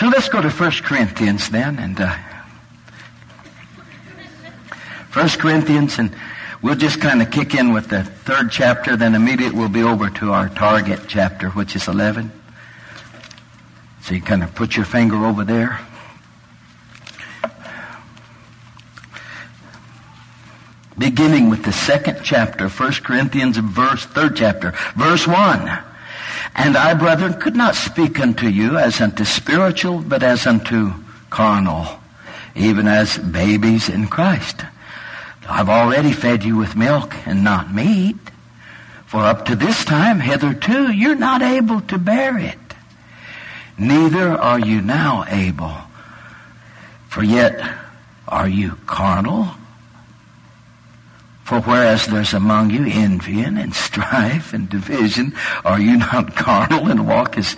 So let's go to 1 Corinthians then, and 1 Corinthians, and we'll just kind of kick in with the 3rd chapter, then immediately we'll be over to our target chapter, which is 11. So you kind of put your finger over there. Beginning with the 2nd chapter, 1 Corinthians, 3rd chapter, verse 1. And I, brethren, could not speak unto you as unto spiritual, but as unto carnal, even as babies in Christ. I've already fed you with milk and not meat, for up to this time, hitherto, you're not able to bear it. Neither are you now able. For yet are you carnal? For whereas there's among you envying and strife and division, are you not carnal and walk as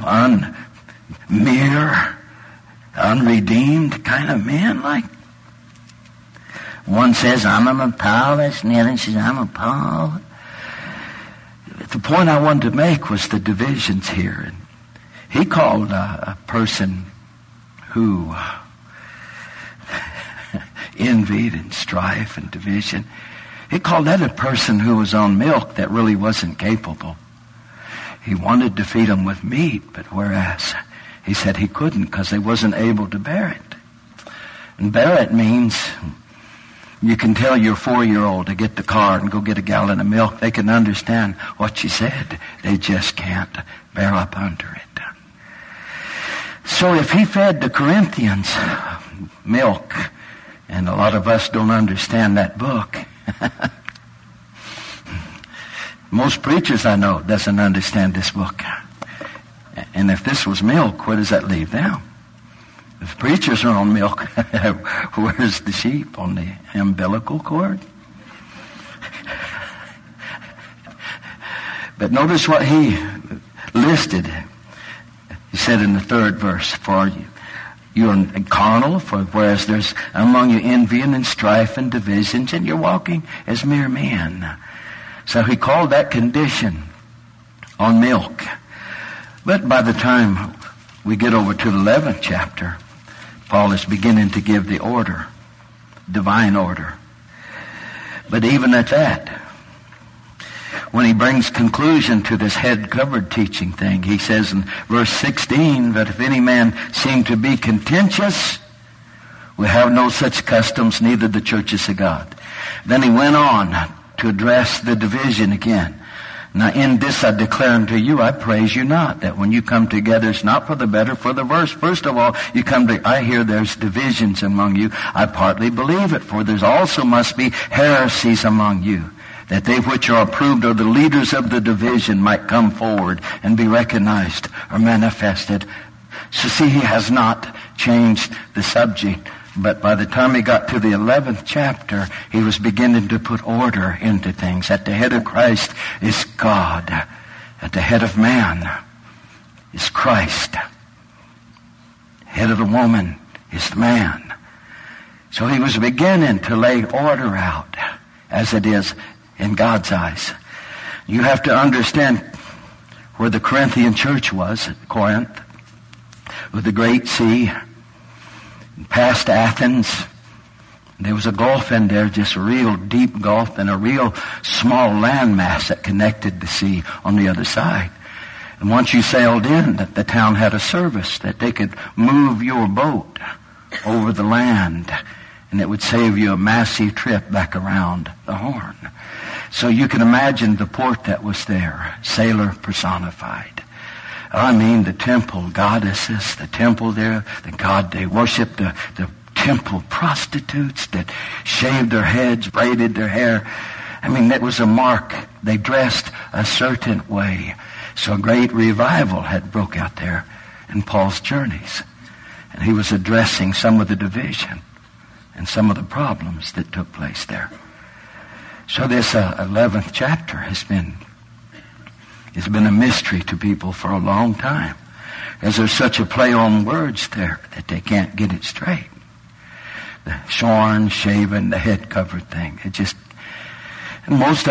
mere, unredeemed kind of men? Like one says, I'm a Apollos, and the other says, I'm a Paul. The point I wanted to make was the divisions here. And he called a person who envied and strife and division. He called that a person who was on milk that really wasn't capable. He wanted to feed them with meat, but whereas he said he couldn't because they wasn't able to bear it. And bear it means you can tell your 4-year-old to get the car and go get a gallon of milk. They can understand what you said. They just can't bear up under it. So if he fed the Corinthians milk, and a lot of us don't understand that book. Most preachers I know doesn't understand this book. And if this was milk, where does that leave them? If preachers are on milk, where's the sheep? On the umbilical cord? But notice what he listed. He said in the 3rd verse, for you're carnal, for whereas there's among you envying and strife and divisions, and you're walking as mere men. So he called that condition on milk. But by the time we get over to the 11th chapter, Paul is beginning to give the order, divine order. But even at that, when he brings conclusion to this head-covered teaching thing, he says in verse 16, that if any man seem to be contentious, we have no such customs, neither the churches of God. Then he went on to address the division again. Now in this I declare unto you, I praise you not, that when you come together, it's not for the better, for the worse. First of all, you come to, I hear there's divisions among you. I partly believe it, for there's also must be heresies among you, that they which are approved of the leaders of the division might come forward and be recognized or manifested. So see, he has not changed the subject. But by the time he got to the 11th chapter, he was beginning to put order into things. At the head of Christ is God. At the head of man is Christ. Head of the woman is the man. So he was beginning to lay order out as it is in God's eyes. You have to understand where the Corinthian church was, at Corinth, with the great sea, past Athens. There was a gulf in there, just a real deep gulf, and a real small landmass that connected the sea on the other side. And once you sailed in, the town had a service that they could move your boat over the land, and it would save you a massive trip back around the Horn. So you can imagine the port that was there, sailor personified. I mean, the temple goddesses, the temple there, the god they worshiped, the temple prostitutes that shaved their heads, braided their hair. I mean, that was a mark. They dressed a certain way. So a great revival had broke out there in Paul's journeys. And he was addressing some of the division and some of the problems that took place there. So this 11th chapter has been a mystery to people for a long time, as there's such a play on words there that they can't get it straight. The shorn, shaven, the head covered thing. And most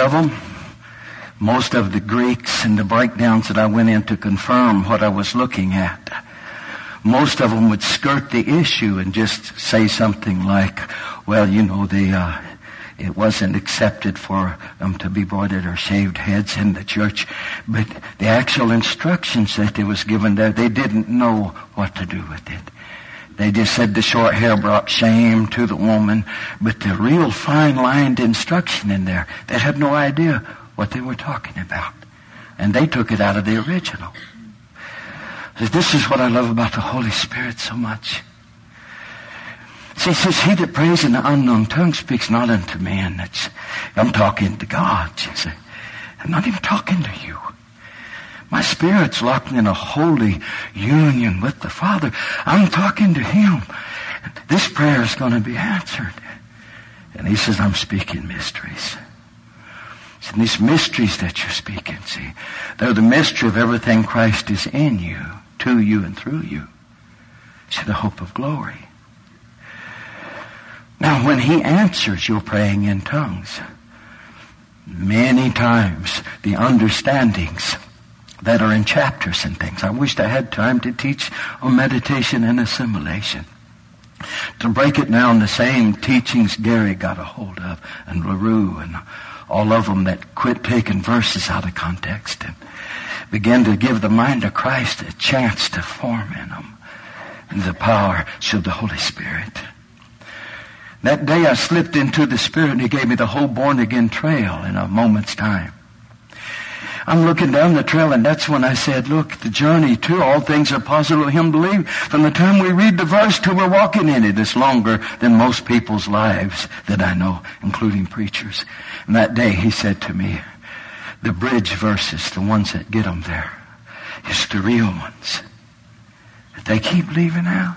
of the Greeks and the breakdowns that I went in to confirm what I was looking at most of them would skirt the issue and just say something like, well, it wasn't accepted for them to be broided or shaved heads in the church. But the actual instructions that they was given there, they didn't know what to do with it. They just said the short hair brought shame to the woman. But the real fine-lined instruction in there, they had no idea what they were talking about. And they took it out of the original. This is what I love about the Holy Spirit so much. See, it says, he that prays in the unknown tongue speaks not unto men. I'm talking to God, you see. I'm not even talking to you. My spirit's locked in a holy union with the Father. I'm talking to him. This prayer is going to be answered. And he says, I'm speaking mysteries. And these mysteries that you're speaking, see, they're the mystery of everything Christ is in you, to you, and through you. See, the hope of glory. Now, when he answers your praying in tongues, many times the understandings that are in chapters and things, I wished I had time to teach on meditation and assimilation. To break it down, the same teachings Gary got a hold of, and LaRue, and all of them that quit taking verses out of context and began to give the mind of Christ a chance to form in them. And the power of the Holy Spirit. That day I slipped into the Spirit and he gave me the whole born-again trail in a moment's time. I'm looking down the trail and that's when I said, look, the journey to all things are possible to him believe. From the time we read the verse till we're walking in it, it's longer than most people's lives that I know, including preachers. And that day he said to me, the bridge verses, the ones that get them there, is the real ones that they keep leaving out.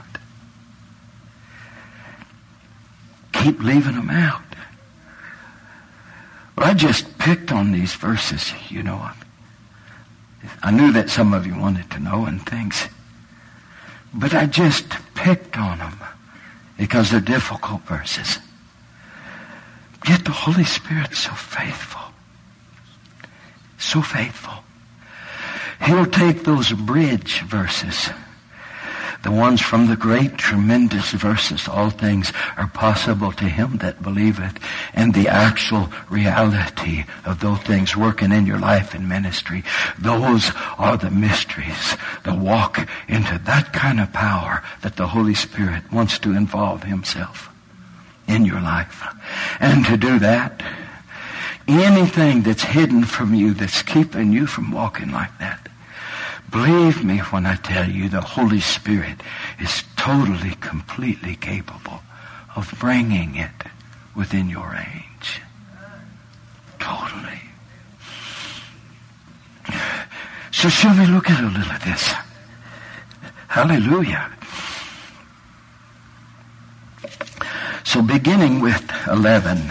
Keep leaving them out. Well, I just picked on these verses, you know. I knew that some of you wanted to know and things. But I just picked on them because they're difficult verses. Yet the Holy Spirit's so faithful. So faithful. He'll take those bridge verses, the ones from the great, tremendous verses, all things are possible to him that believeth, and the actual reality of those things working in your life and ministry. Those are the mysteries that walk into that kind of power that the Holy Spirit wants to involve himself in your life. And to do that, anything that's hidden from you that's keeping you from walking like that, believe me when I tell you the Holy Spirit is totally, completely capable of bringing it within your range. Totally. So shall we look at a little of this? Hallelujah. So beginning with 11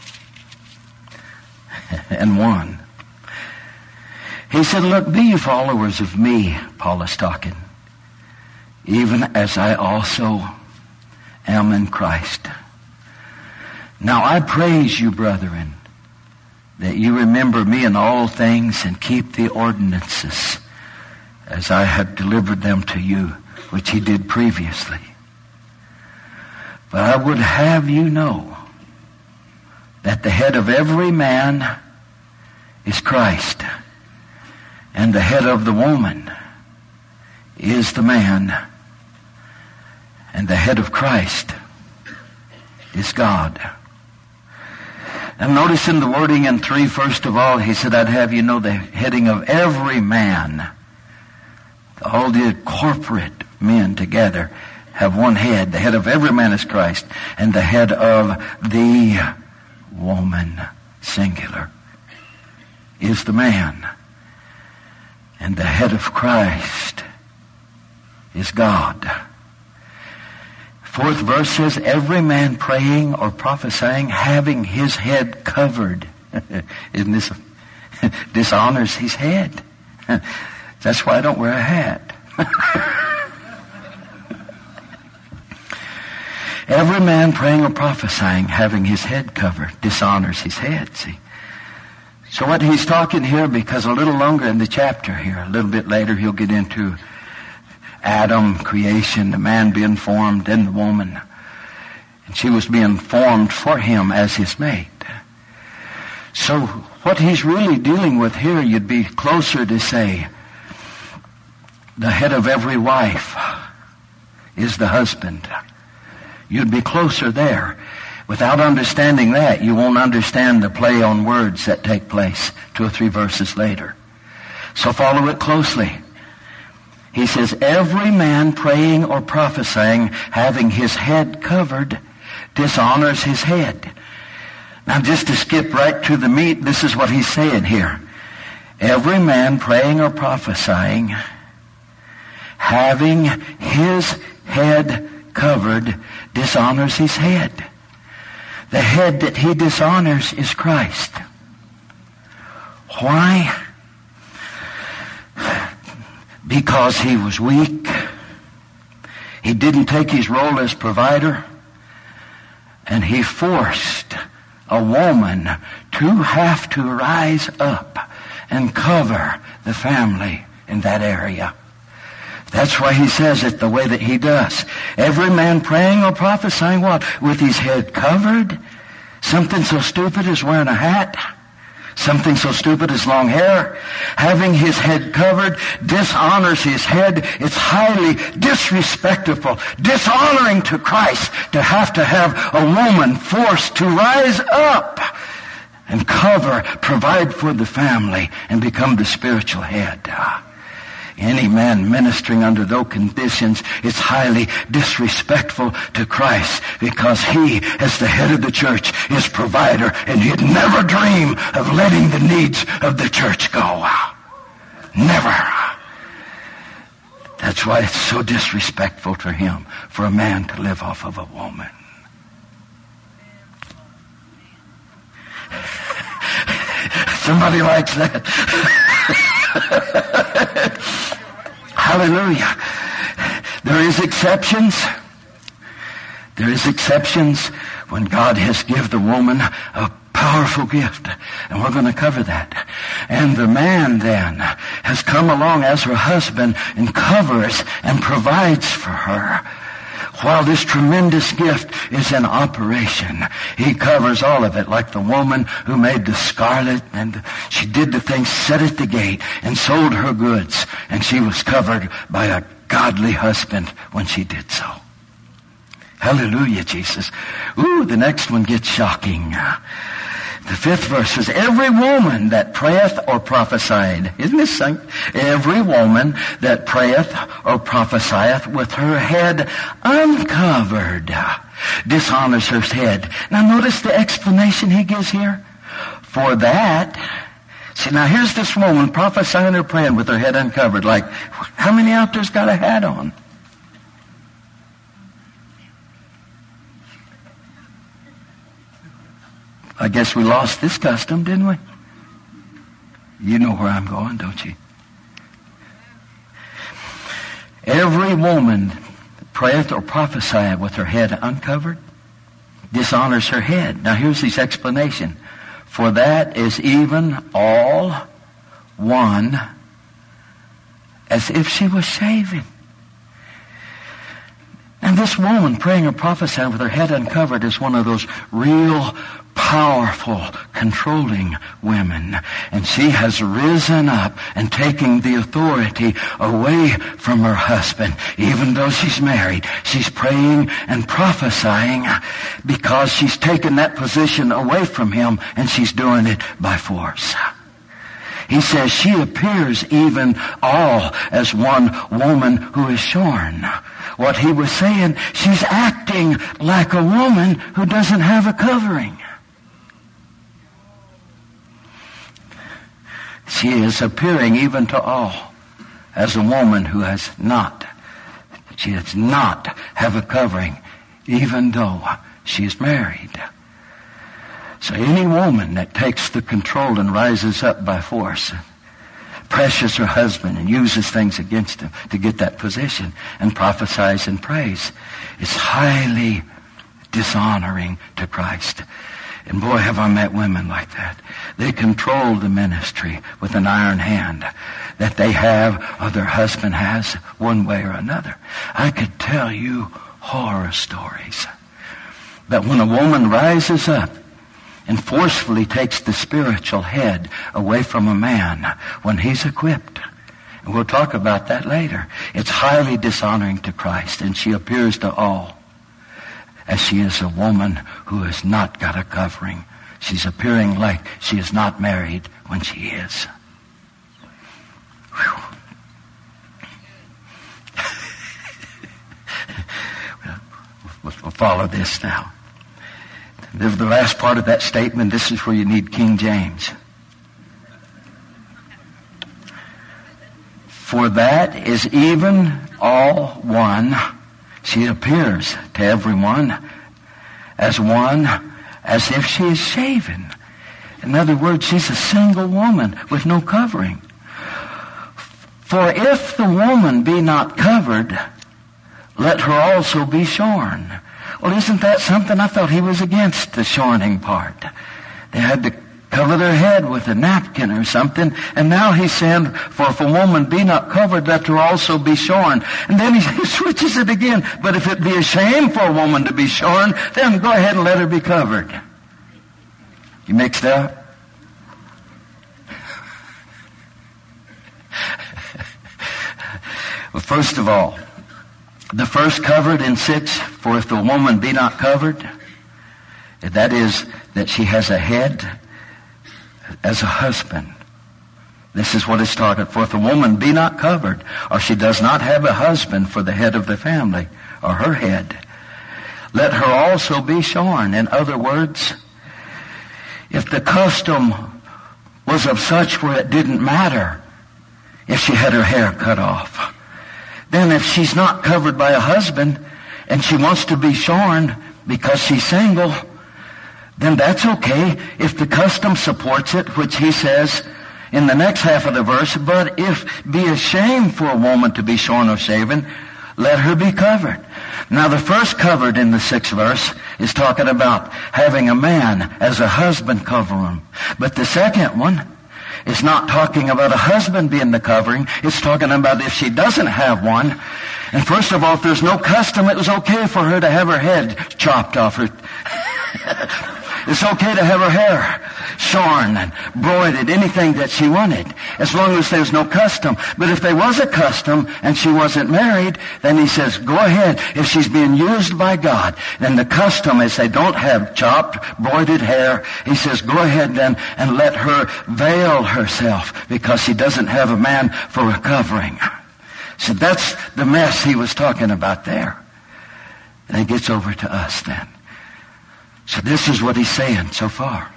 and 1. He said, look, be ye followers of me, Paul is talking, even as I also am in Christ. Now I praise you, brethren, that you remember me in all things and keep the ordinances as I have delivered them to you, which he did previously. But I would have you know that the head of every man is Christ, and the head of the woman is the man, and the head of Christ is God. And notice in the wording in 3, first of all, he said, I'd have you know the heading of every man. All the corporate men together have one head. The head of every man is Christ, and the head of the woman, singular, is the man. And the head of Christ is God. 4th verse says, every man praying or prophesying, having his head covered. Isn't this dishonors his head? That's why I don't wear a hat. Every man praying or prophesying, having his head covered, dishonors his head, see. So what he's talking here, because a little longer in the chapter here, a little bit later, he'll get into Adam, creation, the man being formed, then the woman. And she was being formed for him as his mate. So what he's really dealing with here, you'd be closer to say, the head of every wife is the husband. You'd be closer there. Without understanding that, you won't understand the play on words that take place 2 or 3 verses later. So follow it closely. He says, every man praying or prophesying, having his head covered, dishonors his head. Now just to skip right to the meat, this is what he's saying here. Every man praying or prophesying, having his head covered, dishonors his head. The head that he dishonors is Christ. Why? Because he was weak. He didn't take his role as provider. And he forced a woman to have to rise up and cover the family in that area. That's why he says it the way that he does. Every man praying or prophesying what? With his head covered. Something so stupid as wearing a hat. Something so stupid as long hair. Having his head covered dishonors his head. It's highly disrespectful, dishonoring to Christ to have a woman forced to rise up and cover, provide for the family, and become the spiritual head. Any man ministering under those conditions is highly disrespectful to Christ, because he, as the head of the church, is provider, and he'd never dream of letting the needs of the church go. Never. That's why it's so disrespectful to him for a man to live off of a woman. Somebody likes that. Hallelujah. There is exceptions. There is exceptions when God has given the woman a powerful gift. And we're going to cover that. And the man then has come along as her husband and covers and provides for her. While this tremendous gift is in operation, he covers all of it, like the woman who made the scarlet, and she did the thing, set at the gate, and sold her goods, and she was covered by a godly husband when she did so. Hallelujah, Jesus. Ooh, the next one gets shocking. The 5th verse says, every woman that prayeth or prophesied, isn't this something? Every woman that prayeth or prophesieth with her head uncovered dishonors her head. Now notice the explanation he gives here. For that, see, now here's this woman prophesying or praying with her head uncovered. Like, how many out there's got a hat on? I guess we lost this custom, didn't we? You know where I'm going, don't you? Every woman prayeth or prophesieth with her head uncovered dishonors her head. Now here's his explanation. For that is even all one as if she was shaven. And this woman praying or prophesying with her head uncovered is one of those real powerful, controlling women. And she has risen up and taken the authority away from her husband. Even though she's married, she's praying and prophesying because she's taken that position away from him, and she's doing it by force. He says she appears even all as one woman who is shorn. What he was saying, she's acting like a woman who doesn't have a covering. She is appearing even to all as a woman who she does not have a covering, even though she is married. So any woman that takes the control and rises up by force, pressures her husband and uses things against him to get that position, and prophesies and prays, is highly dishonoring to Christ. And boy, have I met women like that. They control the ministry with an iron hand that they have or their husband has one way or another. I could tell you horror stories. But when a woman rises up and forcefully takes the spiritual head away from a man when he's equipped, and we'll talk about that later, it's highly dishonoring to Christ, and she appears to all as she is a woman who has not got a covering. She's appearing like she is not married when she is. We'll follow this now. The last part of that statement, this is where you need King James. For that is even all one. She appears to everyone as one, as if she is shaven. In other words, she's a single woman with no covering. For if the woman be not covered, let her also be shorn. Well, isn't that something? I thought he was against the shorning part. They had to cover their head with a napkin or something. And now he's saying, for if a woman be not covered, let her also be shorn. And then he switches it again. But if it be a shame for a woman to be shorn, then go ahead and let her be covered. You mixed up? Well, first of all, the first covered in 6, for if the woman be not covered, that is, that she has a head as a husband. This is what it's talking. For if a woman be not covered, or she does not have a husband for the head of the family, or her head, let her also be shorn. In other words, if the custom was of such where it didn't matter if she had her hair cut off, then if she's not covered by a husband and she wants to be shorn because she's single, then that's okay if the custom supports it, which he says in the next half of the verse. But if be a shame for a woman to be shorn or shaven, let her be covered. Now the first covered in the 6th verse is talking about having a man as a husband cover him. But the second one is not talking about a husband being the covering. It's talking about if she doesn't have one. And first of all, if there's no custom, it was okay for her to have her head chopped off her. It's okay to have her hair shorn and broided, anything that she wanted, as long as there's no custom. But if there was a custom and she wasn't married, then he says, go ahead. If she's being used by God, then the custom is they don't have chopped, broided hair. He says, go ahead then and let her veil herself because she doesn't have a man for a covering. So that's the mess he was talking about there. And it gets over to us then. So this is what he's saying so far.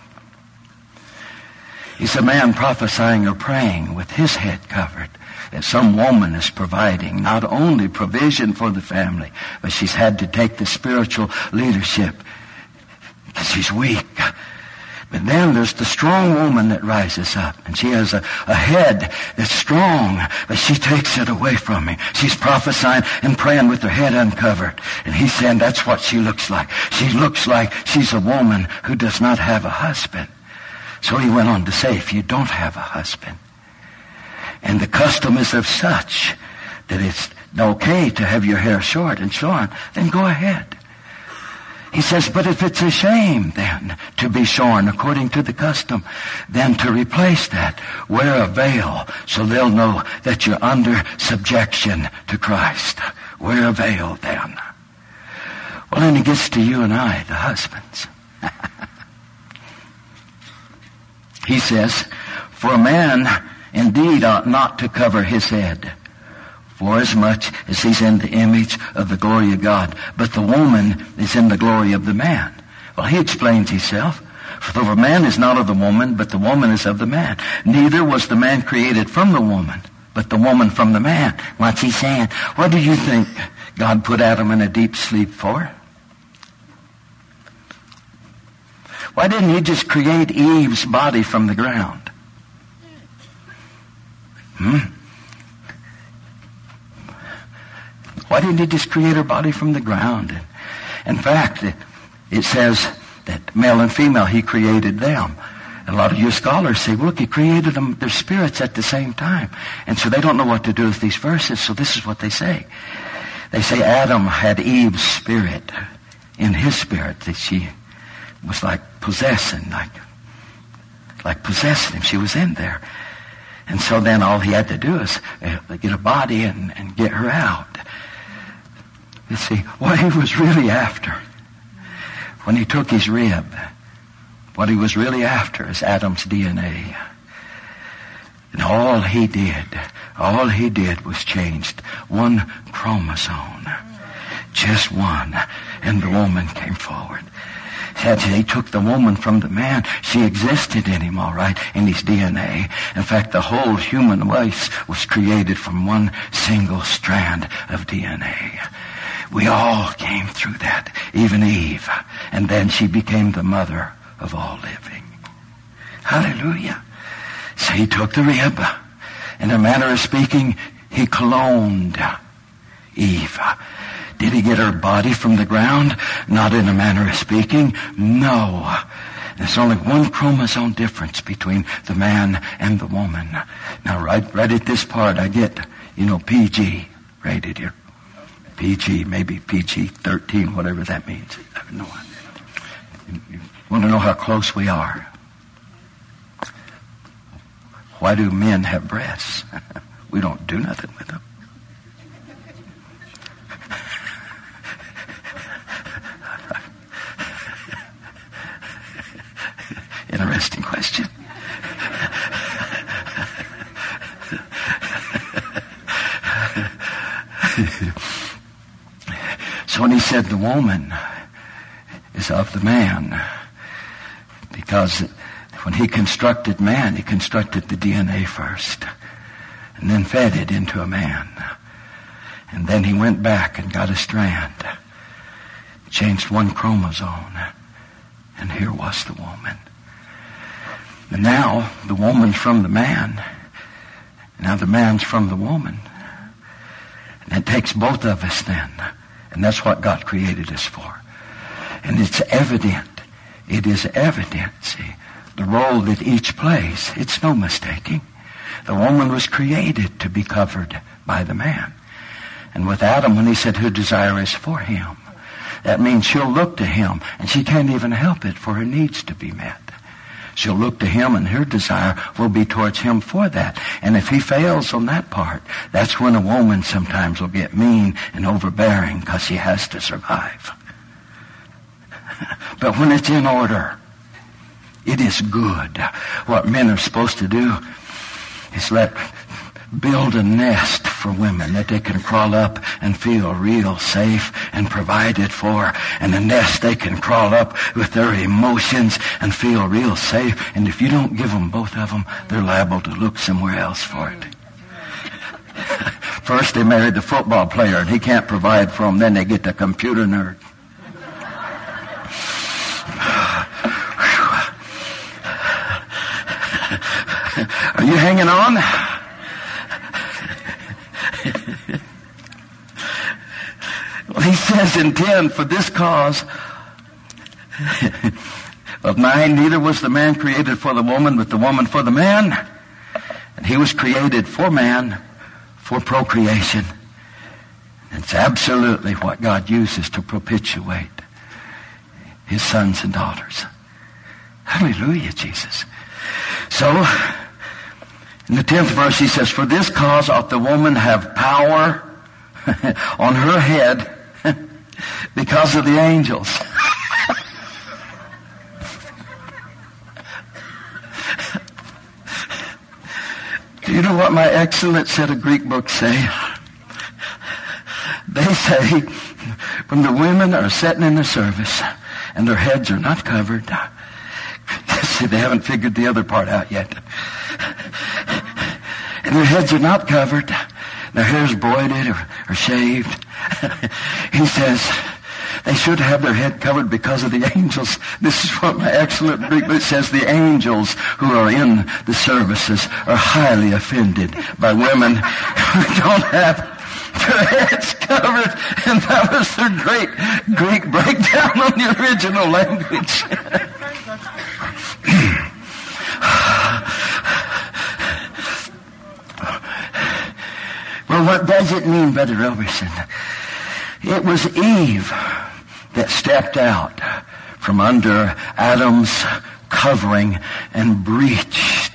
He's a man prophesying or praying with his head covered, that some woman is providing not only provision for the family, but she's had to take the spiritual leadership because she's weak. But then there's the strong woman that rises up, and she has a head that's strong, but she takes it away from me. She's prophesying and praying with her head uncovered. And he's saying that's what she looks like. She looks like she's a woman who does not have a husband. So he went on to say, if you don't have a husband, and the custom is of such that it's okay to have your hair short and shorn, then go ahead. He says, but if it's a shame then to be shorn according to the custom, then to replace that, wear a veil so they'll know that you're under subjection to Christ. Wear a veil then. Well, then he gets to you and I, the husbands. He says, for a man indeed ought not to cover his head, forasmuch as he's in the image of the glory of God, but the woman is in the glory of the man. Well, he explains himself. For the man is not of the woman, but the woman is of the man. Neither was the man created from the woman, but the woman from the man. What's he saying? What do you think God put Adam in a deep sleep for? Why didn't he just create Eve's body from the ground? Why didn't he just create her body from the ground? In fact, it says that male and female, he created them. A lot of you scholars say, look, he created them, their spirits at the same time. And so they don't know what to do with these verses, so this is what they say. They say Adam had Eve's spirit in his spirit, that she was like possessing, like possessing him. She was in there. And so then all he had to do is get a body and get her out. You see, what he was really after, when he took his rib, what he was really after is Adam's DNA. And all he did was changed one chromosome. Just one. And the woman came forward. He took the woman from the man. She existed in him, all right, in his DNA. In fact, the whole human race was created from one single strand of DNA. We all came through that, even Eve. And then she became the mother of all living. Hallelujah. So he took the rib. In a manner of speaking, he cloned Eve. Did he get her body from the ground? Not in a manner of speaking. No. There's only one chromosome difference between the man and the woman. Now, right at this part, I get, PG rated here. PG, maybe PG-13, whatever that means. I have no idea. You want to know how close we are? Why do men have breasts? We don't do nothing with them. Interesting question. So when he said the woman is of the man, because when he constructed man, he constructed the DNA first and then fed it into a man. And then he went back and got a strand, changed one chromosome, and here was the woman. And now the woman's from the man. Now the man's from the woman. And it takes both of us then. And that's what God created us for. And it's evident. It is evident, see, the role that each plays. It's no mistaking. The woman was created to be covered by the man. And with Adam, when he said her desire is for him, that means she'll look to him, and she can't even help it, for her needs to be met. She'll look to him, and her desire will be towards him for that. And if he fails on that part, that's when a woman sometimes will get mean and overbearing because she has to survive. But when it's in order, it is good. What men are supposed to do is build a nest for women that they can crawl up and feel real safe and provided for, and a nest they can crawl up with their emotions and feel real safe. And if you don't give them both of them, they're liable to look somewhere else for it. First they married the football player and he can't provide for them, then they get the computer nerd. Are you hanging on? Well, he says in 10, for this cause of 9, neither was the man created for the woman, but the woman for the man. And he was created for man, for procreation. It's absolutely what God uses to propitiate his sons and daughters. Hallelujah, Jesus. So, in the 10th verse, he says, for this cause ought the woman have power on her head because of the angels. Do you know what my excellent set of Greek books say? They say when the women are sitting in the service and their heads are not covered, see, they haven't figured the other part out yet. And their heads are not covered, their hair's braided or shaved. He says they should have their head covered because of the angels. This is what my excellent Greek book says. The angels who are in the services are highly offended by women who don't have their heads covered. And that was their great Greek breakdown on the original language. Well, what does it mean, Brother Roberson? It was Eve that stepped out from under Adam's covering and breached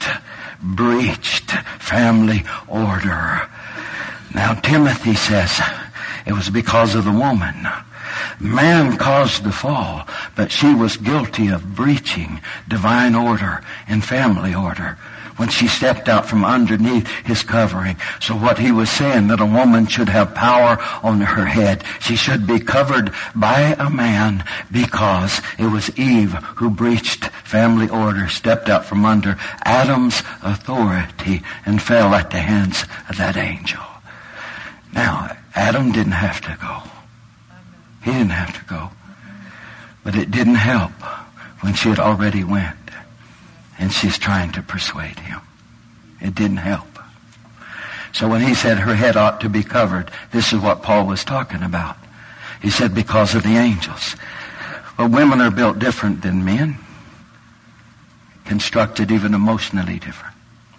family order. Now, Timothy says it was because of the woman. Man caused the fall, but she was guilty of breaching divine order and family order when she stepped out from underneath his covering. So what he was saying, that a woman should have power on her head. She should be covered by a man because it was Eve who breached family order, stepped out from under Adam's authority and fell at the hands of that angel. Now, Adam didn't have to go. He didn't have to go. But it didn't help when she had already went. And she's trying to persuade him. It didn't help. So when he said her head ought to be covered, this is what Paul was talking about. He said because of the angels. Well, women are built different than men. Constructed even emotionally different.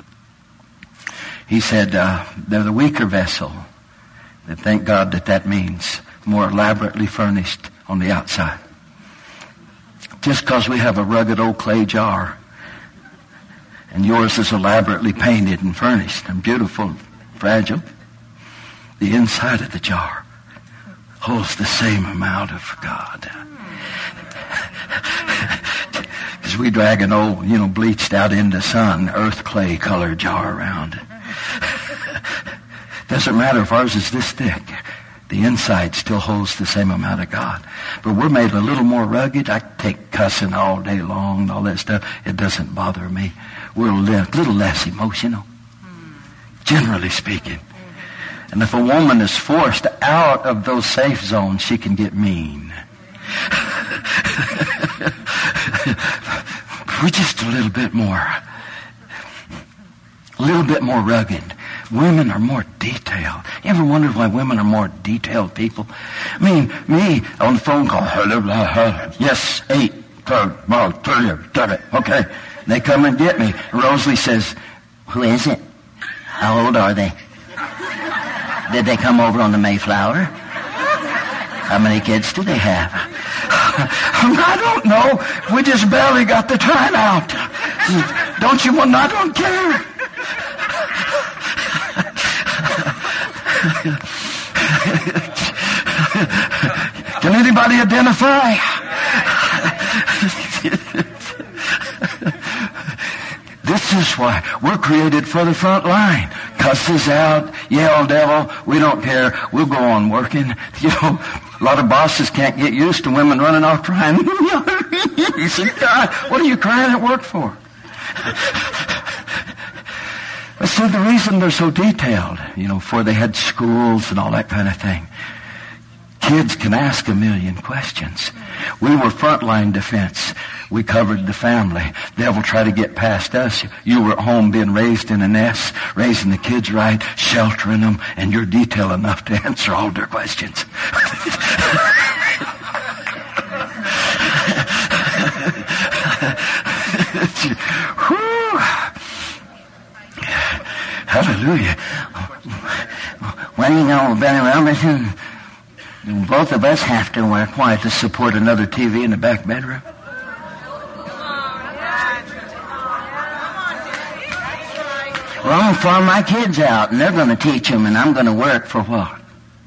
He said they're the weaker vessel. And thank God that means more elaborately furnished on the outside. Just because we have a rugged old clay jar and yours is elaborately painted and furnished and beautiful, fragile, the inside of the jar holds the same amount of God. Because we drag an old, bleached out in the sun, earth clay colored jar around. Doesn't matter if ours is this thick. The inside still holds the same amount of God. But we're made a little more rugged. I take cussing all day long and all that stuff. It doesn't bother me. We're a little less emotional, generally speaking. And if a woman is forced out of those safe zones, she can get mean. We're just a little bit more rugged. Women are more detailed. You ever wondered why women are more detailed people? I mean, me on the phone call, yes, 8, 30, okay. They come and get me. Rosalie says, who is it? How old are they? Did they come over on the Mayflower? How many kids do they have? I don't know. We just barely got the time out. Don't you want? I don't care. Can anybody identify? This is why we're created for the front line. Cuss us out, yell devil, we don't care. We'll go on working. A lot of bosses can't get used to women running off crying. You say, God, what are you crying at work for? But see, the reason they're so detailed, before they had schools and all that kind of thing. Kids can ask a million questions. We were frontline defense. We covered the family. The devil tried to get past us. You were at home being raised in a nest, raising the kids right, sheltering them, and you're detailed enough to answer all their questions. Hallelujah. Well, Benny Robinson, both of us have to work. Why? To support another TV in the back bedroom? Well, I'm farm my kids out, and they're going to teach them, and I'm going to work for what?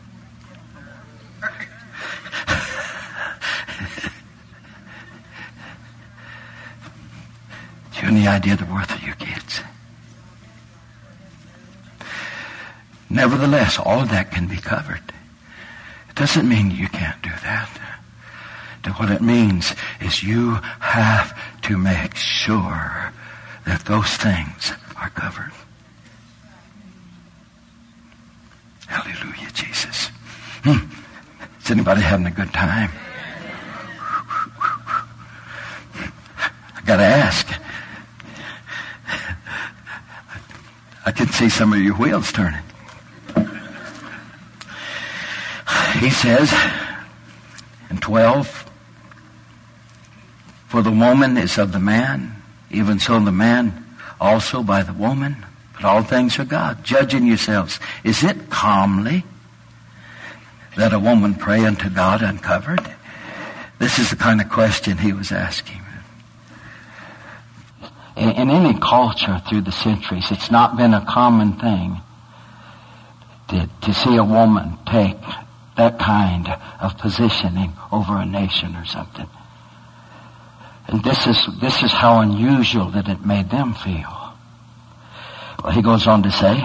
Do you have any idea the worth of your kids? Nevertheless, all of that can be covered. It doesn't mean you can't do that. What it means is you have to make sure that those things are covered. Hallelujah, Jesus. Is anybody having a good time? I got to ask. I can see some of your wheels turning. He says, And 12, for the woman is of the man, even so the man also by the woman. But all things are God. Judging yourselves. Is it calmly that a woman pray unto God uncovered? This is the kind of question he was asking. In any culture through the centuries, it's not been a common thing to see a woman take that kind of positioning over a nation or something. And this is how unusual that it made them feel. Well, he goes on to say,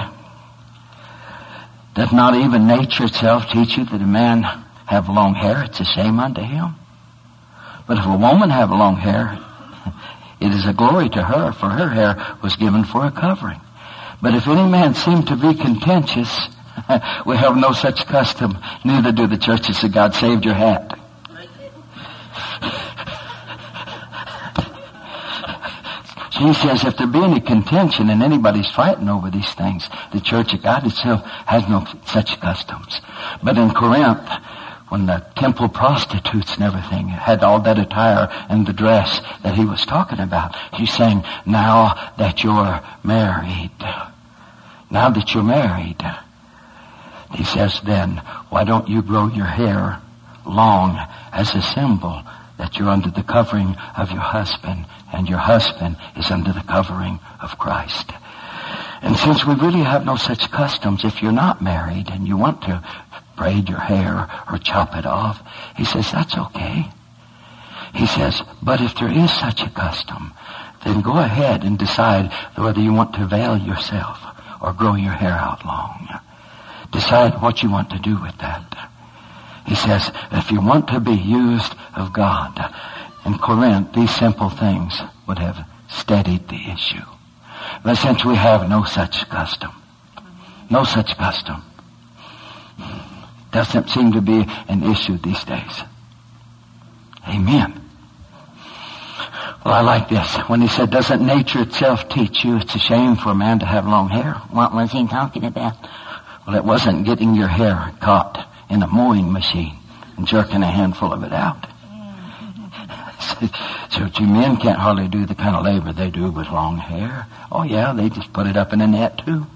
doth not even nature itself teach you that a man have long hair? It's a shame unto him. But if a woman have long hair, it is a glory to her, for her hair was given for a covering. But if any man seem to be contentious, we have no such custom, neither do the churches of God. Saved your hat. He says if there be any contention and anybody's fighting over these things, the Church of God itself has no such customs. But in Corinth, when the temple prostitutes and everything had all that attire and the dress that he was talking about, he's saying, now that you're married, he says, then why don't you grow your hair long as a symbol that you're under the covering of your husband, and your husband is under the covering of Christ. And since we really have no such customs, if you're not married and you want to braid your hair or chop it off, he says, that's okay. He says, but if there is such a custom, then go ahead and decide whether you want to veil yourself or grow your hair out long. Decide what you want to do with that. He says, if you want to be used of God, in Corinth, these simple things would have steadied the issue. But since we have no such custom, doesn't seem to be an issue these days. Amen. Well, I like this. When he said, doesn't nature itself teach you it's a shame for a man to have long hair? What was he talking about? Well, it wasn't getting your hair caught in a mowing machine and jerking a handful of it out. So you men can't hardly do the kind of labor they do with long hair. Oh yeah, they just put it up in a net too.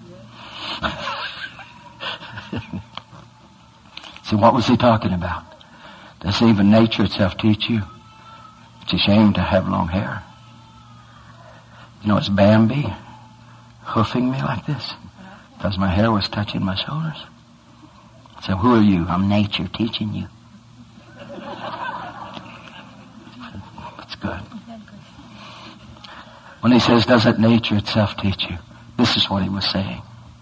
So what was he talking about? Does even nature itself teach you it's a shame to have long hair? You know, it's Bambi hoofing me like this because my hair was touching my shoulders. So who are you? I'm nature teaching you. That's good. When he says, doesn't nature itself teach you? This is what he was saying.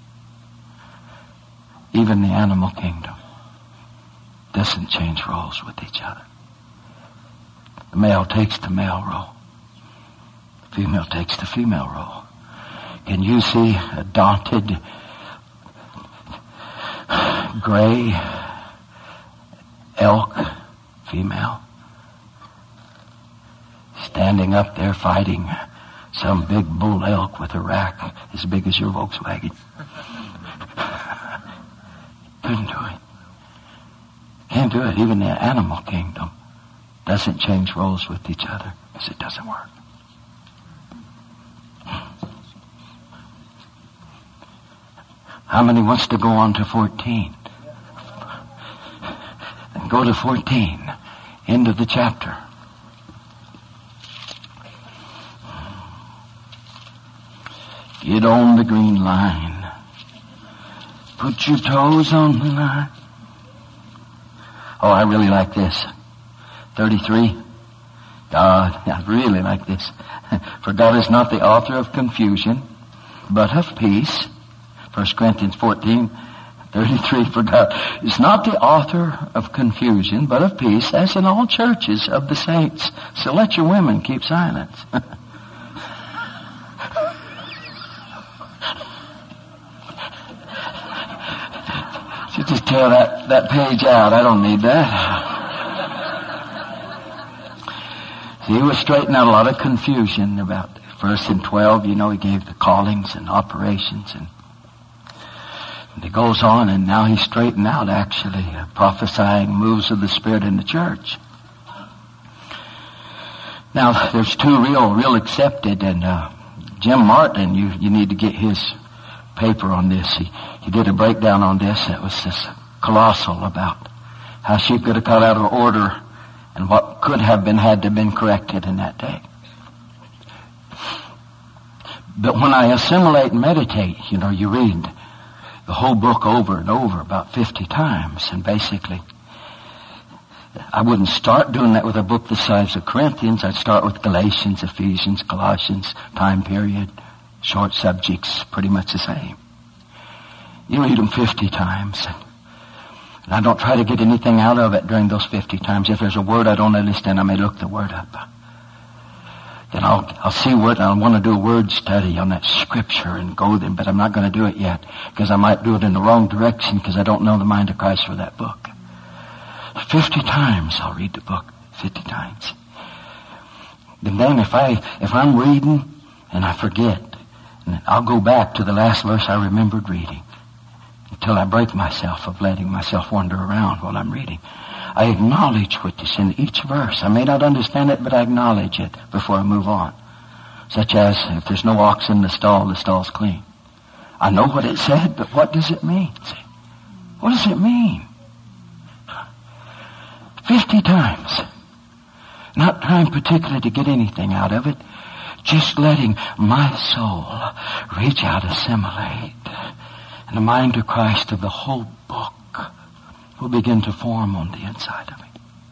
Even the animal kingdom doesn't change roles with each other. The male takes the male role. The female takes the female role. Can you see a daunted gray elk female standing up there fighting some big bull elk with a rack as big as your Volkswagen? Couldn't do it. Can't do it. Even the animal kingdom doesn't change roles with each other because it doesn't work. How many wants to go on to 14? And go to 14, end of the chapter. Get on the green line. Put your toes on the line. Oh, I really like this. 33. God, I really like this. For God is not the author of confusion, but of peace. 1 Corinthians 14:33, for God is not the author of confusion, but of peace, as in all churches of the saints. So let your women keep silence. You just tear that page out. I don't need that. See, he was straightening out a lot of confusion about verse in 12. You know, he gave the callings and operations and And he goes on, and now he's straightened out, actually, prophesying moves of the Spirit in the church. Now, there's two real accepted, and Jim Martin, you need to get his paper on this. He did a breakdown on this that was just colossal about how she could have got out of order and what could have had to have been corrected in that day. But when I assimilate and meditate, you read the whole book over and over about 50 times, and basically I wouldn't start doing that with a book the size of Corinthians. I'd start with Galatians, Ephesians, Colossians, time period, short subjects, pretty much the same. You read them 50 times. And I don't try to get anything out of it during those 50 times. If there's a word I don't understand, I may look the word up. Then I'll see what, I want to do a word study on that scripture and go there, but I'm not going to do it yet because I might do it in the wrong direction because I don't know the mind of Christ for that book. 50 times I'll read the book, 50 times. And then if I'm reading and I forget, I'll go back to the last verse I remembered reading until I break myself of letting myself wander around while I'm reading. I acknowledge what is in each verse. I may not understand it, but I acknowledge it before I move on. Such as, if there's no ox in the stall's clean. I know what it said, but what does it mean? What does it mean? 50 times. Not trying particularly to get anything out of it. Just letting my soul reach out, assimilate. And the mind of Christ of the whole book will begin to form on the inside of me.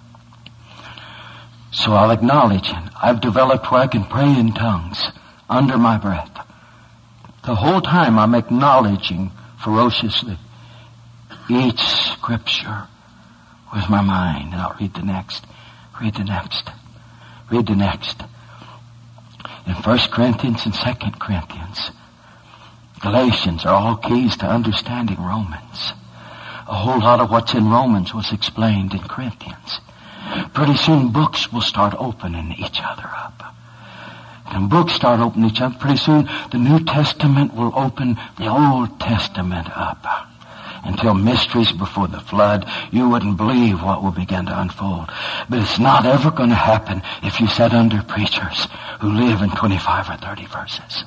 So I'll acknowledge it. I've developed where I can pray in tongues under my breath. The whole time I'm acknowledging ferociously each scripture with my mind. And I'll read the next, read the next, read the next. In 1 Corinthians and 2 Corinthians, Galatians are all keys to understanding Romans. A whole lot of what's in Romans was explained in Corinthians. Pretty soon books will start opening each other up. And books start opening each other. Pretty soon the New Testament will open the Old Testament up. Until mysteries before the flood, you wouldn't believe what will begin to unfold. But it's not ever going to happen if you sit under preachers who live in 25 or 30 verses.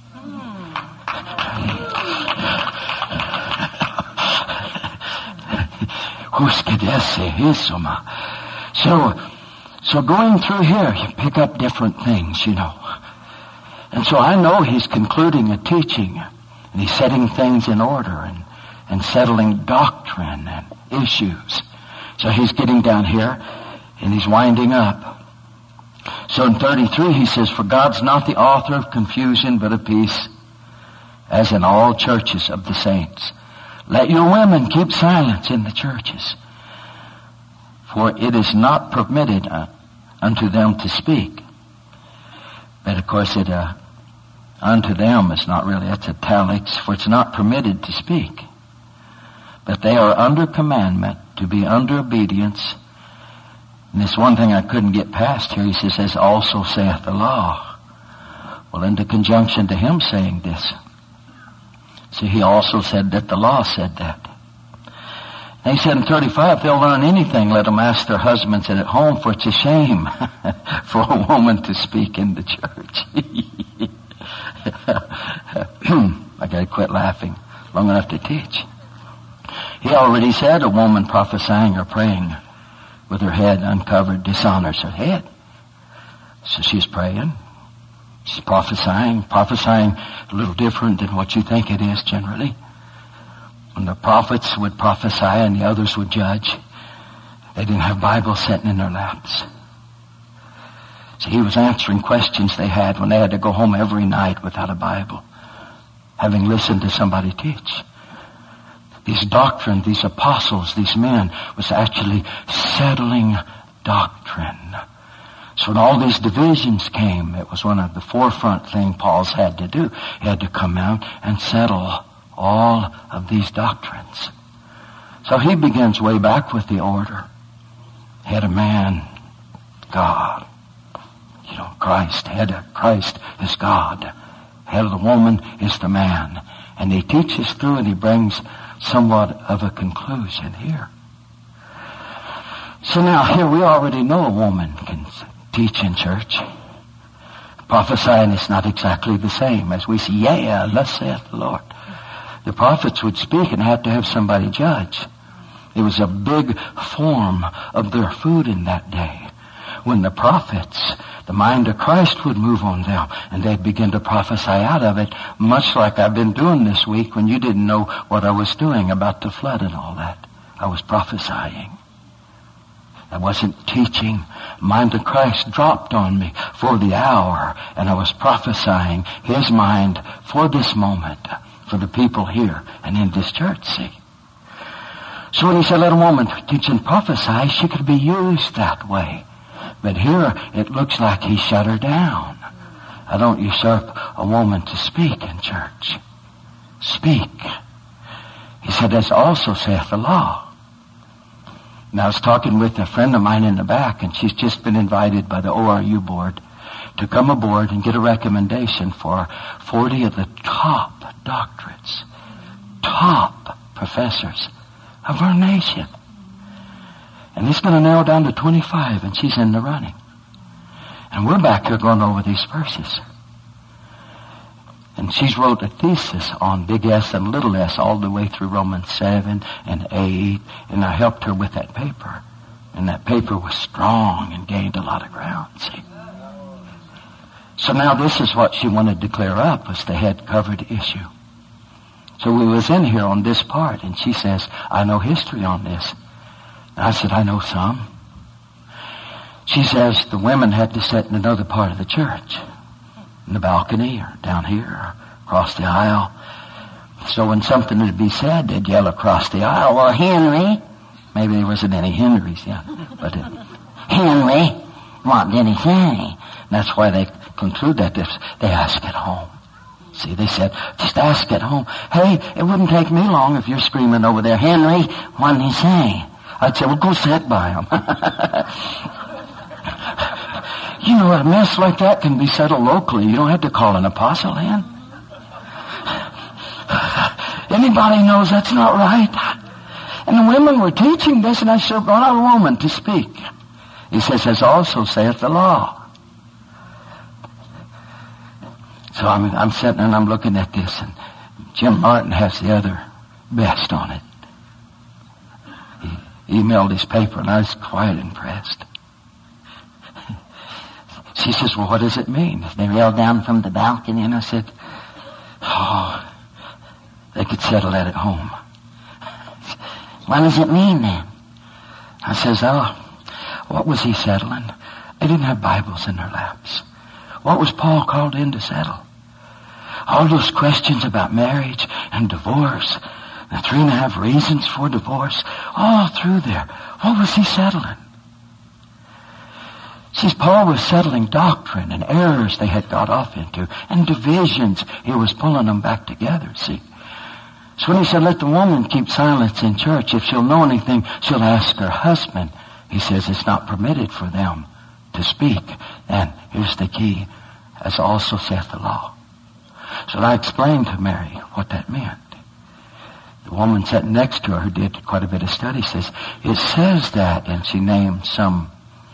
So going through here, you pick up different things, And so I know he's concluding a teaching, and he's setting things in order and settling doctrine and issues. So he's getting down here, and he's winding up. So in 33 he says, "For God's not the author of confusion, but of peace, as in all churches of the saints. Let your women keep silence in the churches. For it is not permitted unto them to speak." But of course unto them is not really, that's italics, for it's not permitted to speak. But they are under commandment to be under obedience. And this one thing I couldn't get past here, he says, "as also saith the law." Well, in the conjunction to him saying this, see, he also said that the law said that. And he said in 35, if they'll learn anything, let them ask their husbands at home, for it's a shame for a woman to speak in the church. I gotta quit laughing long enough to teach. He already said a woman prophesying or praying with her head uncovered dishonors her head. So she's praying. She's prophesying a little different than what you think it is generally. When the prophets would prophesy and the others would judge, they didn't have Bibles sitting in their laps. So he was answering questions they had when they had to go home every night without a Bible, having listened to somebody teach. These doctrine, these apostles, these men was actually settling doctrine. So when all these divisions came, it was one of the forefront things Paul's had to do. He had to come out and settle all of these doctrines. So he begins way back with the order. Head of man, God. Christ. Head of Christ is God. Head of the woman is the man. And he teaches through and he brings somewhat of a conclusion here. So now here we already know a woman can teach in church. Prophesying is not exactly the same as we see, thus saith the Lord. The prophets would speak and have to have somebody judge. It was a big form of their food in that day. When the prophets, the mind of Christ would move on them, and they'd begin to prophesy out of it, much like I've been doing this week when you didn't know what I was doing about the flood and all that. I was prophesying. I wasn't teaching. Mind of Christ dropped on me for the hour, and I was prophesying His mind for this moment, for the people here and in this church, see. So when He said, let a woman teach and prophesy, she could be used that way. But here it looks like He shut her down. I don't usurp a woman to speak in church. Speak. He said, as also saith the law. And I was talking with a friend of mine in the back, and she's just been invited by the ORU board to come aboard and get a recommendation for 40 of the top doctorates, top professors of our nation. And he's going to narrow down to 25, and she's in the running. And we're back here going over these verses. And she's wrote a thesis on big S and little s all the way through Romans 7 and 8. And I helped her with that paper. And that paper was strong and gained a lot of ground, see. So now this is what she wanted to clear up, was the head covered issue. So we was in here on this part, and she says, I know history on this. And I said, I know some. She says the women had to sit in another part of the church, in the balcony or down here or across the aisle. So when something would be said, they'd yell across the aisle, well, Henry. Maybe there wasn't any Henrys, yeah. But Henry, what did he say? And that's why they conclude that if they ask at home. See, they said, just ask at home. Hey, it wouldn't take me long if you're screaming over there, Henry, what did he say? I'd say, well, go sit by him. You know, a mess like that can be settled locally. You don't have to call an apostle in. Anybody knows that's not right? And the women were teaching this, and I said, brought out a woman to speak. He says, as also saith the law. So I'm sitting and I'm looking at this, and Jim Martin has the other best on it. He emailed his paper, and I was quite impressed. She says, well, what does it mean? They yelled down from the balcony, and I said, oh, they could settle that at home. What does it mean then? I says, what was he settling? They didn't have Bibles in their laps. What was Paul called in to settle? All those questions about marriage and divorce, the 3.5 reasons for divorce, all through there. What was he settling? See, Paul was settling doctrine and errors they had got off into, and divisions. He was pulling them back together, see. So when he said, let the woman keep silence in church, if she'll know anything, she'll ask her husband. He says it's not permitted for them to speak. And here's the key, as also saith the law. So I explained to Mary what that meant. The woman sitting next to her, who did quite a bit of study, says, it says that, and she named something,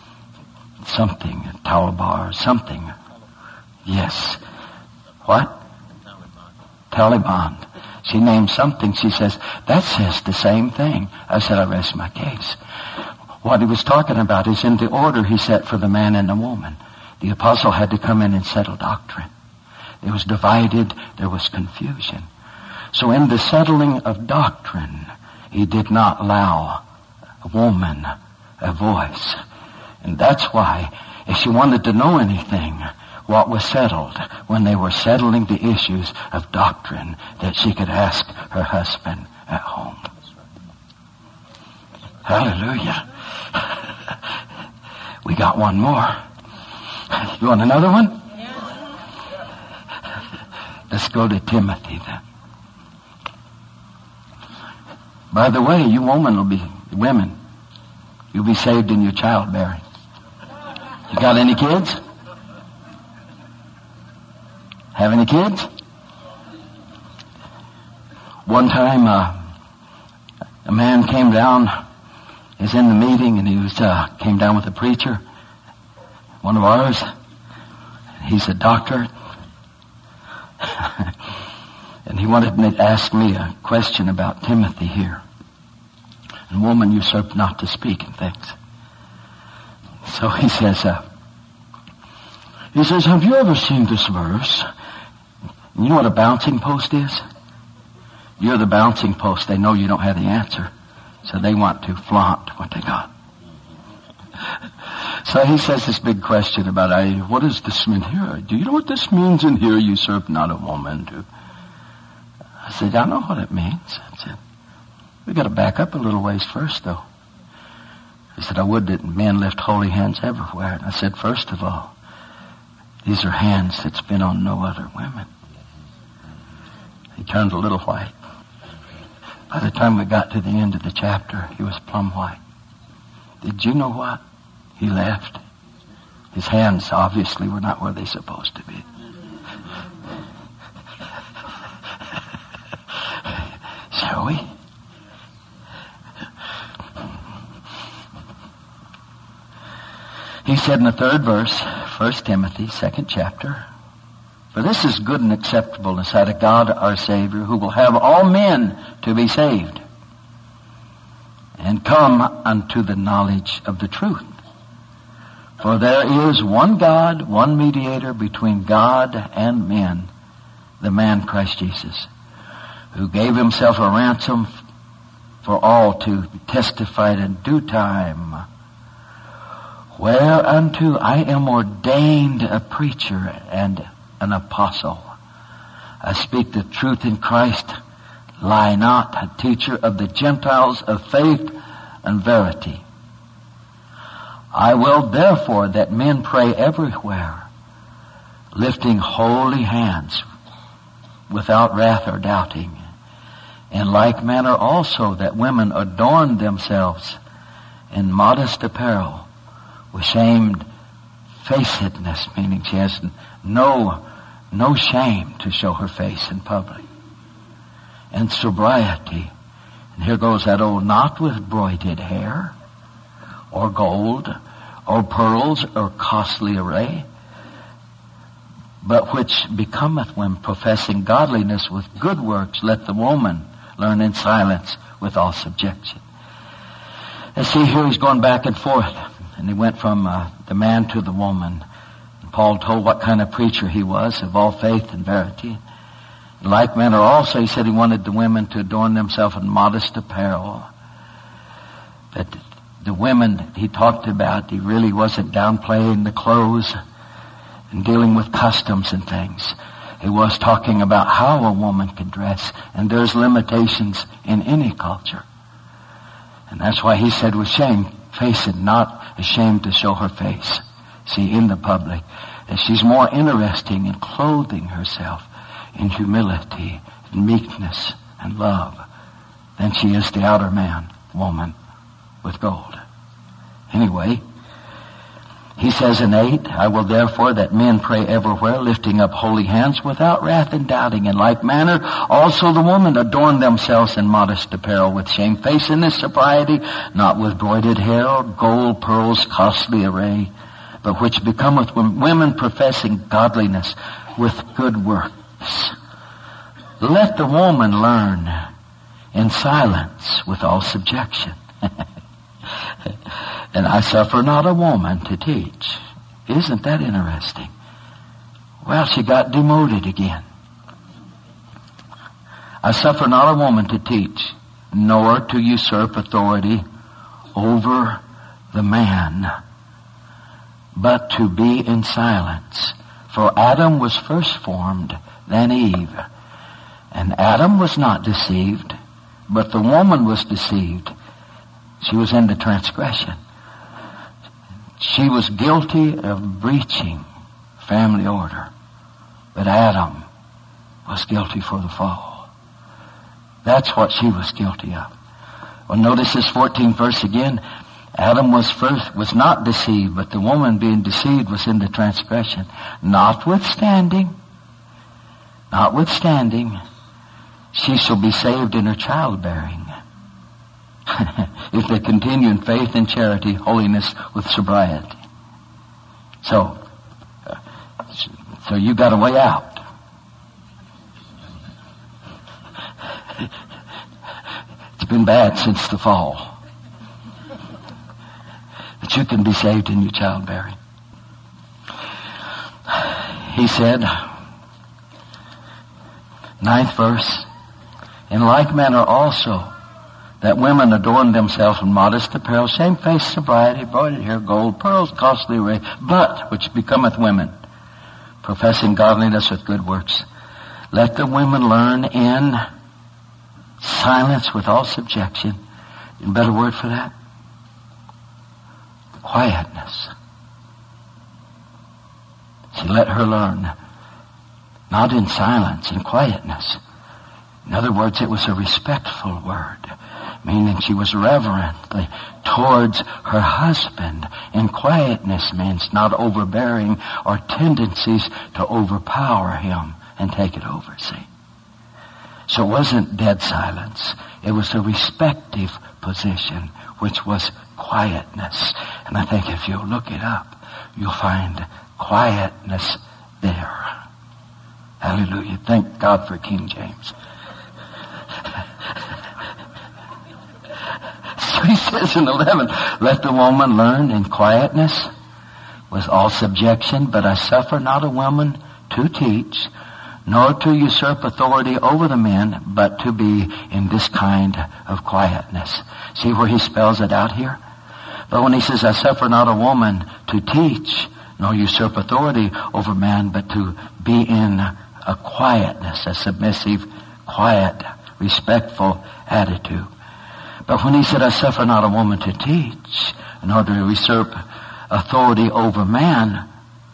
Taliban, something. Yes. What? Taliban. She named something. She says, that says the same thing. I said, I rest my case. What he was talking about is in the order he set for the man and the woman. The apostle had to come in and settle doctrine. It was divided. There was confusion. So in the settling of doctrine, he did not allow a woman a voice. And that's why, if she wanted to know anything, what was settled when they were settling the issues of doctrine, that she could ask her husband at home. Hallelujah. We got one more. You want another one? Let's go to Timothy then. By the way, you women, you'll be saved in your childbearing. You got any kids? Have any kids? One time, A man came down, he was in the meeting, and he came down with a preacher, one of ours. He's a doctor. And he wanted me to ask me a question about Timothy here. And woman usurp not to speak and things. So he says, have you ever seen this verse? You know what a bouncing post is? You're the bouncing post. They know you don't have the answer. So they want to flaunt what they got. So he says this big question about, what does this mean here? Do you know what this means in here? Usurp not a woman to. I said, I know what it means. I said, we got to back up a little ways first, though. He said, I would that men lift holy hands everywhere. And I said, first of all, these are hands that's been on no other women. He turned a little white. By the time we got to the end of the chapter, he was plumb white. Did you know what? He left. His hands obviously were not where they're supposed to be. Shall we? He said in the 3rd verse, 1 Timothy, 2nd chapter, for this is good and acceptable in the sight of God our Savior, who will have all men to be saved and come unto the knowledge of the truth. For there is one God, one mediator between God and men, the man Christ Jesus, who gave himself a ransom for all to testify in due time, whereunto I am ordained a preacher and an apostle. I speak the truth in Christ, lie not, a teacher of the Gentiles of faith and verity. I will therefore that men pray everywhere, lifting holy hands without wrath or doubting. In like manner also that women adorn themselves in modest apparel, with shamefacedness, meaning she has no shame to show her face in public, and sobriety. And here goes that old, not with broided hair, or gold, or pearls, or costly array, but which becometh when professing godliness with good works, let the woman learn in silence with all subjection. And see, here he's going back and forth. And he went from the man to the woman. And Paul told what kind of preacher he was, of all faith and verity. In like manner also, he said he wanted the women to adorn themselves in modest apparel. But the women he talked about, he really wasn't downplaying the clothes and dealing with customs and things. He was talking about how a woman can dress. And there's limitations in any culture. And that's why he said with shamefaced, not ashamed to show her face. See, in the public. And she's more interesting in clothing herself in humility, and meekness, and love than she is the outer woman with gold. Anyway, he says in 8, I will therefore that men pray everywhere, lifting up holy hands without wrath and doubting. In like manner, also the women adorn themselves in modest apparel, with shamefacedness, sobriety, not with broided hair, gold, pearls, costly array, but which becometh women professing godliness with good works. Let the woman learn in silence with all subjection. And I suffer not a woman to teach. Isn't that interesting? Well, she got demoted again. I suffer not a woman to teach, nor to usurp authority over the man, but to be in silence. For Adam was first formed, then Eve. And Adam was not deceived, but the woman was deceived. She was in the transgression. She was guilty of breaching family order. But Adam was guilty for the fall. That's what she was guilty of. Well, notice this 14th verse again. Adam was not deceived, but the woman being deceived was in the transgression. Notwithstanding, she shall be saved in her childbearing. if they continue in faith and charity, holiness with sobriety. So you got a way out. It's been bad since the fall. But you can be saved in your childbearing. He said, 9th verse, in like manner also, that women adorn themselves in modest apparel, shamefaced sobriety, embroidered hair, gold, pearls, costly array, but which becometh women, professing godliness with good works. Let the women learn in silence with all subjection. A better word for that? Quietness. See, let her learn. Not in silence, in quietness. In other words, it was a respectful word, meaning she was reverently towards her husband. And quietness means not overbearing or tendencies to overpower him and take it over, see. So it wasn't dead silence. It was a respective position, which was quietness. And I think if you look it up, you'll find quietness there. Hallelujah. Thank God for King James. So he says in 11, let the woman learn in quietness with all subjection, but I suffer not a woman to teach, nor to usurp authority over the men, but to be in this kind of quietness. See where he spells it out here? But when he says, I suffer not a woman to teach, nor usurp authority over man, but to be in a quietness, a submissive, quiet, respectful attitude. But when he said, I suffer not a woman to teach, in order to usurp authority over man,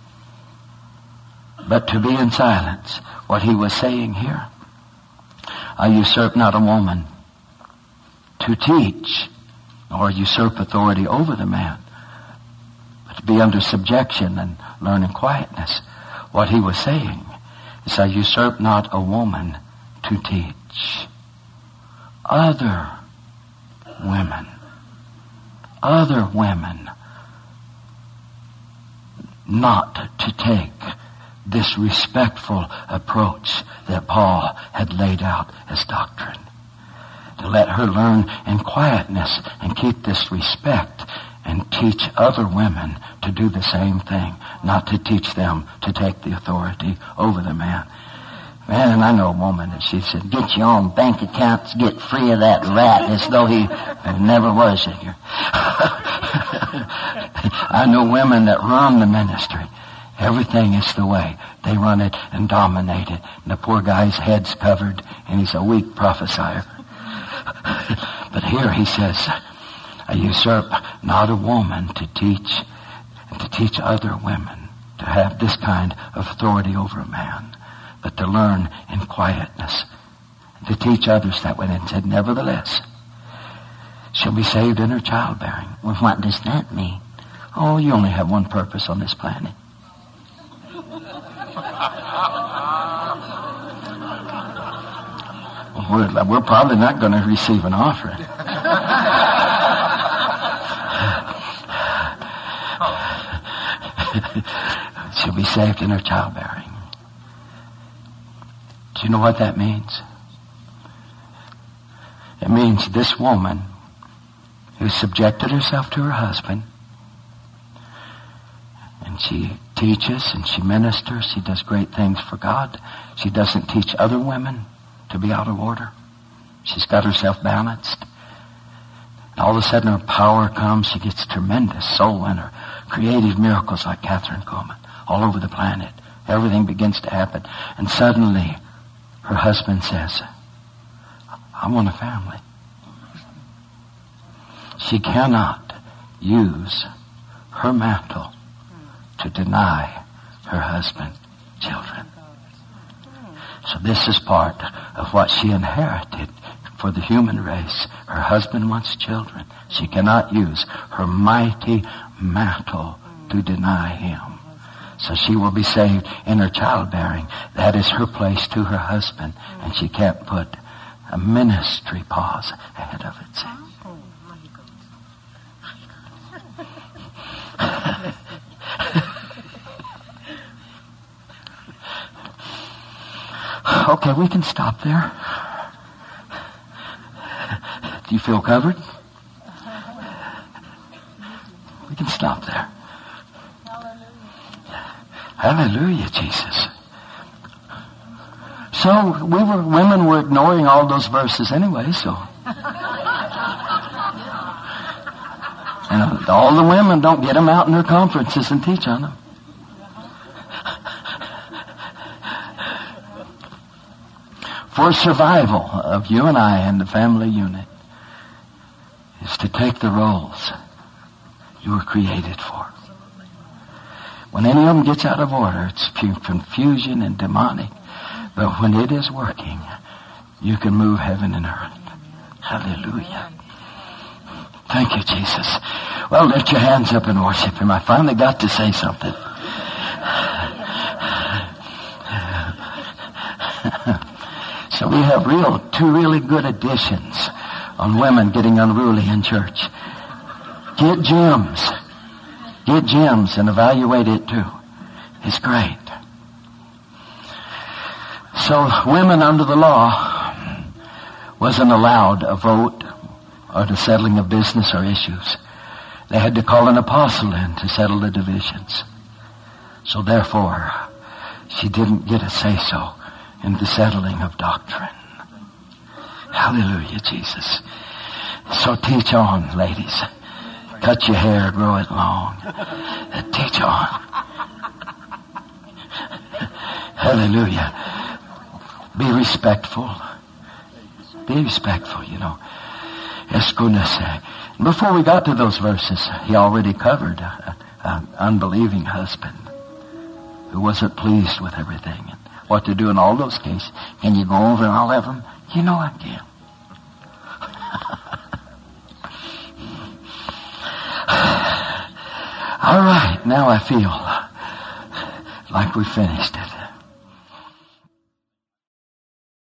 but to be in silence, what he was saying here, I usurp not a woman to teach, nor usurp authority over the man, but to be under subjection and learn in quietness. What he was saying is, I usurp not a woman to teach other women not to take this respectful approach that Paul had laid out as doctrine. To let her learn in quietness and keep this respect and teach other women to do the same thing, not to teach them to take the authority over the man. Man, I know a woman that she said, get your own bank accounts, get free of that rat, as though he never was here. I know women that run the ministry. Everything is the way. They run it and dominate it. And the poor guy's head's covered, and he's a weak prophesier. But here he says, I usurp not a woman to teach, and to teach other women to have this kind of authority over a man, but to learn in quietness, to teach others that way. And said, nevertheless, she'll be saved in her childbearing. Well, what does that mean? Oh, you only have one purpose on this planet. We're probably not going to receive an offering. She'll be saved in her childbearing. Do you know what that means? It means this woman who subjected herself to her husband, and she teaches and she ministers, she does great things for God. She doesn't teach other women to be out of order. She's got herself balanced. And all of a sudden her power comes. She gets tremendous soul winner, creative miracles like Catherine Coleman all over the planet. Everything begins to happen. And suddenly her husband says, I want a family. She cannot use her mantle to deny her husband children. So this is part of what she inherited for the human race. Her husband wants children. She cannot use her mighty mantle to deny him. So she will be saved in her childbearing. That is her place to her husband. And she can't put a ministry pause ahead of it. See? Okay, we can stop there. Do you feel covered? We can stop there. Hallelujah, Jesus. So women were ignoring all those verses anyway, so. And all the women don't get them out in their conferences and teach on them. For survival of you and I and the family unit is to take the roles you were created for. When any of them gets out of order, it's confusion and demonic. But when it is working, you can move heaven and earth. Hallelujah. Thank you, Jesus. Well, lift your hands up and worship Him. I finally got to say something. So we have two really good additions on women getting unruly in church. Get Jim's. Get Jim's and evaluate it too. It's great. So women under the law wasn't allowed a vote or the settling of business or issues. They had to call an apostle in to settle the divisions. So therefore, she didn't get a say-so in the settling of doctrine. Hallelujah, Jesus. So teach on, ladies. Cut your hair, grow it long. Teach on. Hallelujah. Be respectful. Be respectful, you know. Es goodness. Before we got to those verses, he already covered an unbelieving husband who wasn't pleased with everything and what to do in all those cases. Can you go over all of them? You know I can. All right, now I feel like we finished it.